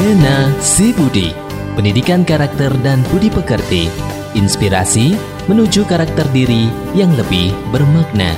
Pena Si Budi, pendidikan karakter dan budi pekerti, inspirasi menuju karakter diri yang lebih bermakna.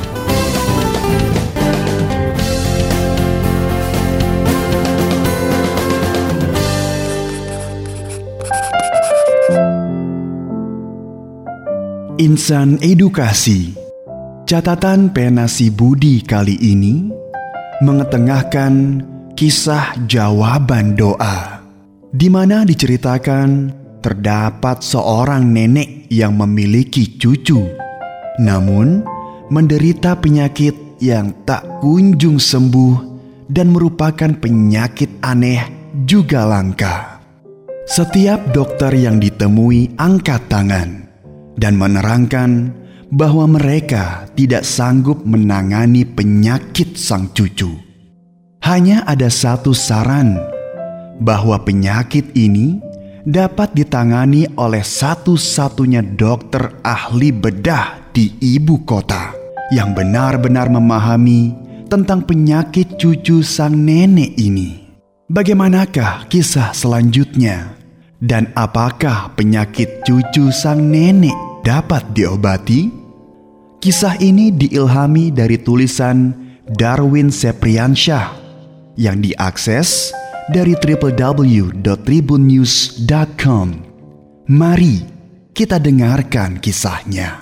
Insan Edukasi. Catatan Pena Si Budi kali ini mengetengahkan kisah jawaban doa, di mana diceritakan terdapat seorang nenek yang memiliki cucu, namun menderita penyakit yang tak kunjung sembuh dan merupakan penyakit aneh juga langka. Setiap dokter yang ditemui angkat tangan dan menerangkan bahwa mereka tidak sanggup menangani penyakit sang cucu. Hanya ada satu saran, bahwa penyakit ini dapat ditangani oleh satu-satunya dokter ahli bedah di ibu kota yang benar-benar memahami tentang penyakit cucu sang nenek ini. Bagaimanakah kisah selanjutnya? Dan apakah penyakit cucu sang nenek dapat diobati? Kisah ini diilhami dari tulisan Darwin Sepriansyah yang diakses dari www.tribunnews.com. Mari kita dengarkan kisahnya.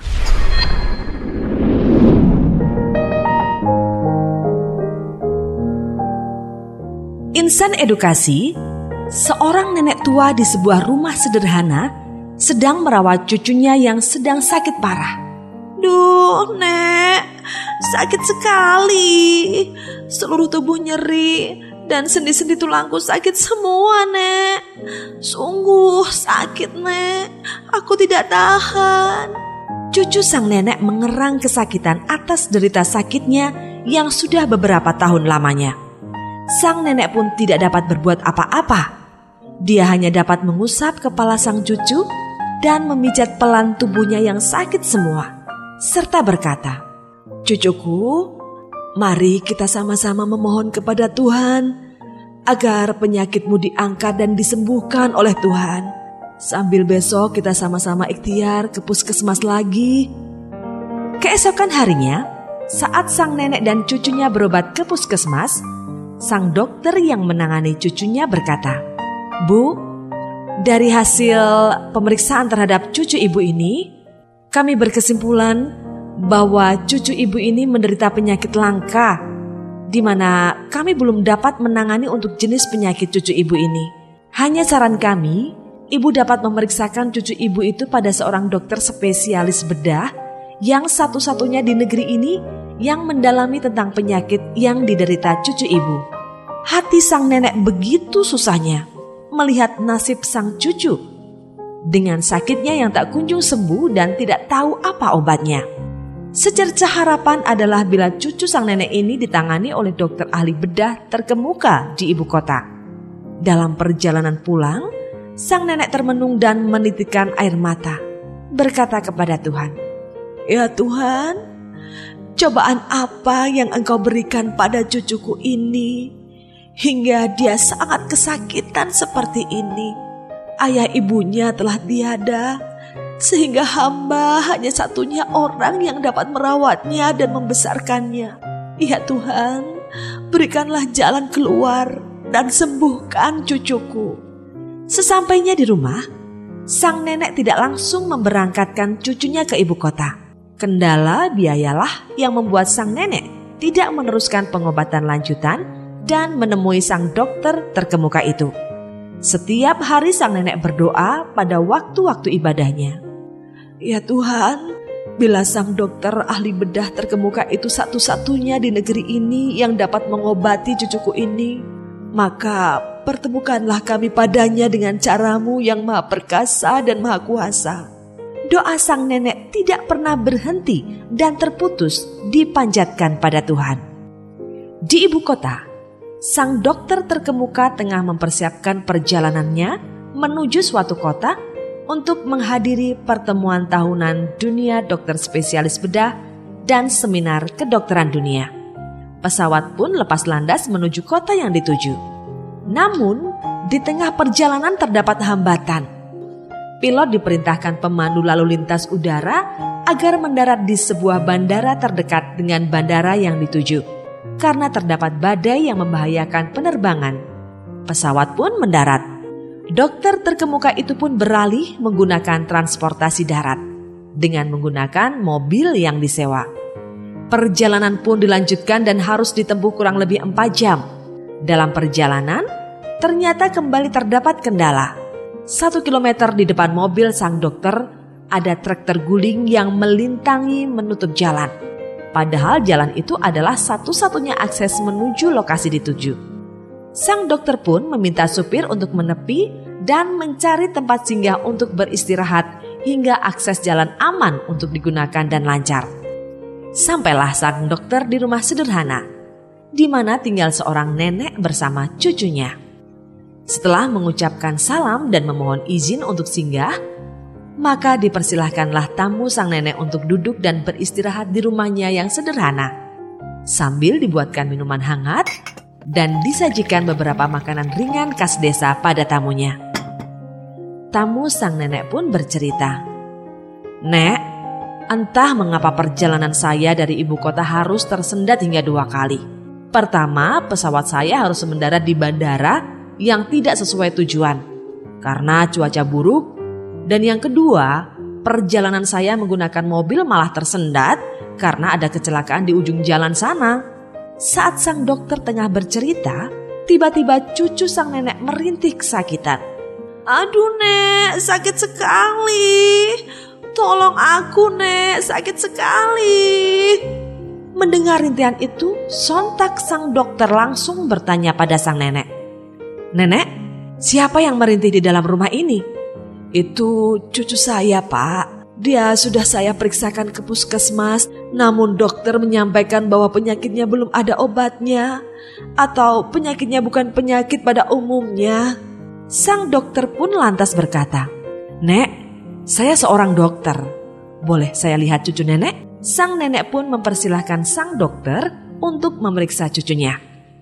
Insan Edukasi. Seorang nenek tua di sebuah rumah sederhana sedang merawat cucunya yang sedang sakit parah. Duh, Nek, sakit sekali. Seluruh tubuh nyeri dan sendi-sendi tulangku sakit semua, Nek. Sungguh sakit, Nek. Aku tidak tahan. Cucu sang nenek mengerang kesakitan atas derita sakitnya yang sudah beberapa tahun lamanya. Sang nenek pun tidak dapat berbuat apa-apa. Dia hanya dapat mengusap kepala sang cucu dan memijat pelan tubuhnya yang sakit semua, serta berkata, "Cucuku, mari kita sama-sama memohon kepada Tuhan agar penyakitmu diangkat dan disembuhkan oleh Tuhan. Sambil besok kita sama-sama ikhtiar ke puskesmas lagi." Keesokan harinya, saat sang nenek dan cucunya berobat ke puskesmas, sang dokter yang menangani cucunya berkata, "Bu, dari hasil pemeriksaan terhadap cucu ibu ini, kami berkesimpulan bahwa cucu ibu ini menderita penyakit langka, di mana kami belum dapat menangani untuk jenis penyakit cucu ibu ini. Hanya saran kami, ibu dapat memeriksakan cucu ibu itu pada seorang dokter spesialis bedah yang satu-satunya di negeri ini yang mendalami tentang penyakit yang diderita cucu ibu." Hati sang nenek begitu susahnya melihat nasib sang cucu dengan sakitnya yang tak kunjung sembuh dan tidak tahu apa obatnya. Secercah harapan adalah bila cucu sang nenek ini ditangani oleh dokter ahli bedah terkemuka di ibu kota. Dalam perjalanan pulang, sang nenek termenung dan menitikkan air mata, berkata kepada Tuhan, "Ya Tuhan, cobaan apa yang Engkau berikan pada cucuku ini hingga dia sangat kesakitan seperti ini? Ayah ibunya telah tiada, sehingga hamba hanya satunya orang yang dapat merawatnya dan membesarkannya. Ya Tuhan, berikanlah jalan keluar dan sembuhkan cucuku." Sesampainya di rumah, sang nenek tidak langsung memberangkatkan cucunya ke ibu kota. Kendala biayalah yang membuat sang nenek tidak meneruskan pengobatan lanjutan dan menemui sang dokter terkemuka itu. Setiap hari sang nenek berdoa pada waktu-waktu ibadahnya. "Ya Tuhan, bila sang dokter ahli bedah terkemuka itu satu-satunya di negeri ini yang dapat mengobati cucuku ini, maka pertemukanlah kami padanya dengan cara-Mu yang maha perkasa dan maha kuasa." Doa sang nenek tidak pernah berhenti dan terputus dipanjatkan pada Tuhan. Di ibu kota, sang dokter terkemuka tengah mempersiapkan perjalanannya menuju suatu kota untuk menghadiri pertemuan tahunan dunia dokter spesialis bedah dan seminar kedokteran dunia. Pesawat pun lepas landas menuju kota yang dituju. Namun, Di tengah perjalanan terdapat hambatan. Pilot diperintahkan pemandu lalu lintas udara agar mendarat di sebuah bandara terdekat dengan bandara yang dituju, karena terdapat badai yang membahayakan penerbangan. Pesawat pun mendarat. Dokter terkemuka itu pun beralih menggunakan transportasi darat dengan menggunakan mobil yang disewa. Perjalanan pun dilanjutkan dan harus ditempuh kurang lebih 4 jam. Dalam perjalanan, ternyata kembali terdapat kendala. 1 kilometer di depan mobil sang dokter ada truk terguling yang melintangi menutup jalan. Padahal jalan itu adalah satu-satunya akses menuju lokasi dituju. Sang dokter pun meminta supir untuk menepi dan mencari tempat singgah untuk beristirahat hingga akses jalan aman untuk digunakan dan lancar. Sampailah sang dokter di rumah sederhana, di mana tinggal seorang nenek bersama cucunya. Setelah mengucapkan salam dan memohon izin untuk singgah, maka dipersilahkanlah tamu sang nenek untuk duduk dan beristirahat di rumahnya yang sederhana, sambil dibuatkan minuman hangat dan disajikan beberapa makanan ringan khas desa pada tamunya. Tamu sang nenek pun bercerita, "Nek, entah mengapa perjalanan saya dari ibu kota harus tersendat hingga 2 kali. Pertama, pesawat saya harus mendarat di bandara yang tidak sesuai tujuan karena cuaca buruk. Dan yang kedua, perjalanan saya menggunakan mobil malah tersendat karena ada kecelakaan di ujung jalan sana." Saat sang dokter tengah bercerita, tiba-tiba cucu sang nenek merintih kesakitan. "Aduh Nek, sakit sekali. Tolong aku Nek, sakit sekali." Mendengar rintihan itu, sontak sang dokter langsung bertanya pada sang nenek, "Nenek, siapa yang merintih di dalam rumah ini?" "Itu cucu saya Pak. Dia sudah saya periksakan ke puskesmas, namun dokter menyampaikan bahwa penyakitnya belum ada obatnya, atau penyakitnya bukan penyakit pada umumnya." Sang dokter pun lantas berkata, "Nek, saya seorang dokter. Boleh saya lihat cucu nenek?" Sang nenek pun mempersilahkan sang dokter untuk memeriksa cucunya.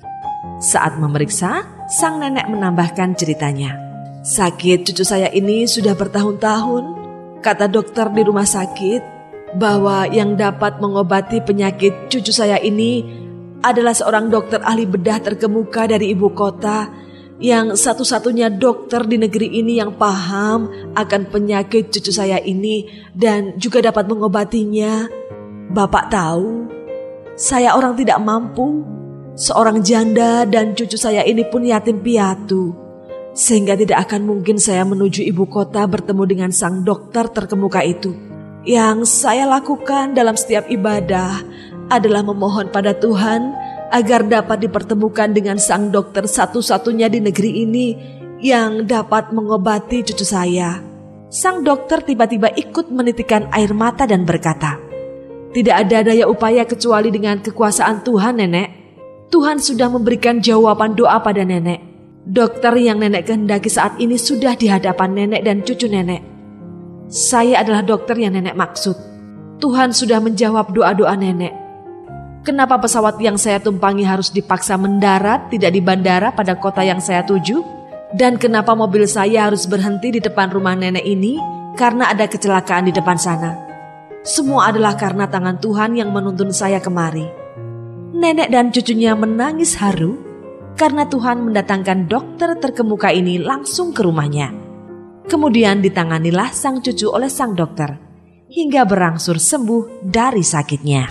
Saat memeriksa, sang nenek menambahkan ceritanya. "Sakit cucu saya ini sudah bertahun-tahun. Kata dokter di rumah sakit bahwa yang dapat mengobati penyakit cucu saya ini adalah seorang dokter ahli bedah terkemuka dari ibu kota, yang satu-satunya dokter di negeri ini yang paham akan penyakit cucu saya ini dan juga dapat mengobatinya. Bapak tahu, saya orang tidak mampu, seorang janda, dan cucu saya ini pun yatim piatu, sehingga tidak akan mungkin saya menuju ibu kota bertemu dengan sang dokter terkemuka itu. Yang saya lakukan dalam setiap ibadah adalah memohon pada Tuhan agar dapat dipertemukan dengan sang dokter satu-satunya di negeri ini yang dapat mengobati cucu saya." Sang dokter tiba-tiba ikut menitikkan air mata dan berkata, "Tidak ada daya upaya kecuali dengan kekuasaan Tuhan, Nenek. Tuhan sudah memberikan jawaban doa pada Nenek. Dokter yang Nenek kehendaki saat ini sudah di hadapan Nenek dan cucu Nenek. Saya adalah dokter yang Nenek maksud. Tuhan sudah menjawab doa-doa Nenek. Kenapa pesawat yang saya tumpangi harus dipaksa mendarat tidak di bandara pada kota yang saya tuju? Dan kenapa mobil saya harus berhenti di depan rumah Nenek ini karena ada kecelakaan di depan sana? Semua adalah karena tangan Tuhan yang menuntun saya kemari." Nenek dan cucunya menangis haru karena Tuhan mendatangkan dokter terkemuka ini langsung ke rumahnya. Kemudian ditanganilah sang cucu oleh sang dokter hingga berangsur sembuh dari sakitnya.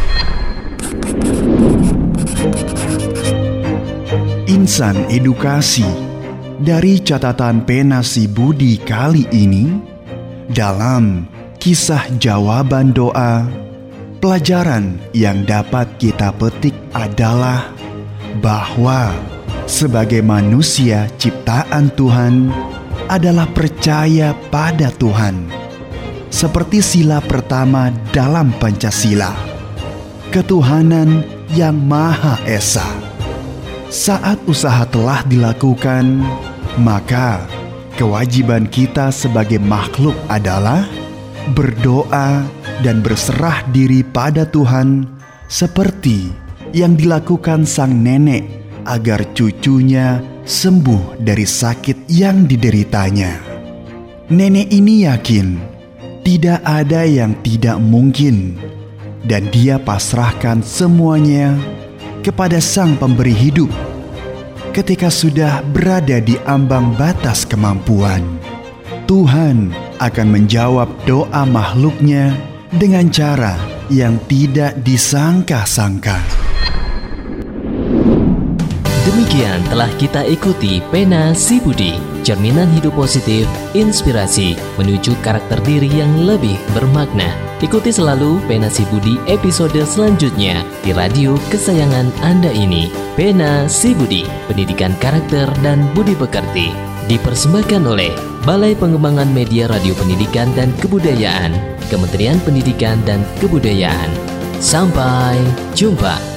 Insan edukasi dari catatan pena si Budi kali ini, dalam kisah jawaban doa, pelajaran yang dapat kita petik adalah bahwa sebagai manusia ciptaan Tuhan adalah percaya pada Tuhan. Seperti sila pertama dalam Pancasila, ketuhanan yang Maha Esa. Saat usaha telah dilakukan, maka kewajiban kita sebagai makhluk adalah berdoa dan berserah diri pada Tuhan seperti yang dilakukan sang nenek agar cucunya sembuh dari sakit yang dideritanya. Nenek ini yakin tidak ada yang tidak mungkin, dan dia pasrahkan semuanya kepada Sang Pemberi hidup. Ketika sudah berada di ambang batas kemampuan, Tuhan akan menjawab doa makhluknya dengan cara yang tidak disangka-sangka. Demikian telah kita ikuti Pena Si Budi, cerminan hidup positif, inspirasi menuju karakter diri yang lebih bermakna. Ikuti selalu Pena Si Budi episode selanjutnya di radio kesayangan Anda ini. Pena Si Budi, pendidikan karakter dan budi pekerti, dipersembahkan oleh Balai Pengembangan Media Radio Pendidikan dan Kebudayaan, Kementerian Pendidikan dan Kebudayaan. Sampai jumpa.